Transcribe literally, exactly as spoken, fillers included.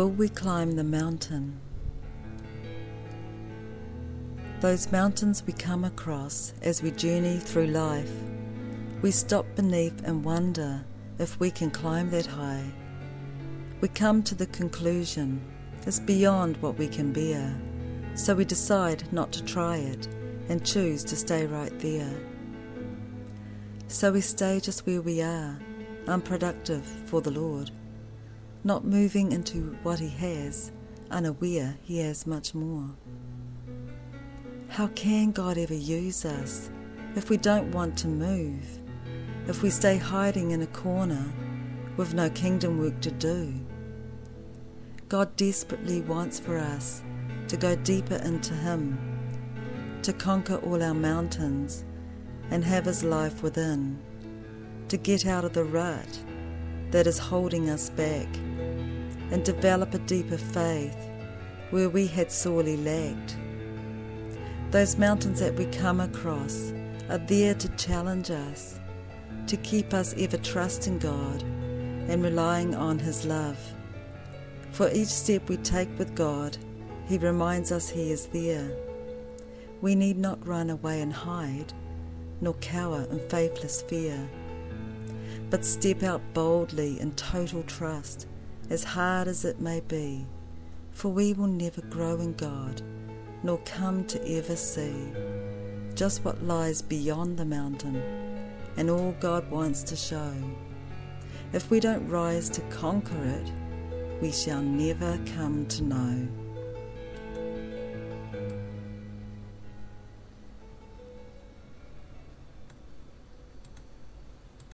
Will we climb the mountain? Those mountains we come across as we journey through life, we stop beneath and wonder if we can climb that high. We come to the conclusion it's beyond what we can bear, so we decide not to try it and choose to stay right there. So we stay just where we are, unproductive for the Lord, not moving into what He has, unaware He has much more. How can God ever use us if we don't want to move, if we stay hiding in a corner with no kingdom work to do? God desperately wants for us to go deeper into Him, to conquer all our mountains and have His life within, to get out of the rut that is holding us back and develop a deeper faith where we had sorely lacked. Those mountains that we come across are there to challenge us, to keep us ever trusting God and relying on His love. For each step we take with God, He reminds us He is there. We need not run away and hide, nor cower in faithless fear, but step out boldly in total trust, as hard as it may be, for we will never grow in God, nor come to ever see just what lies beyond the mountain and all God wants to show. If we don't rise to conquer it, we shall never come to know.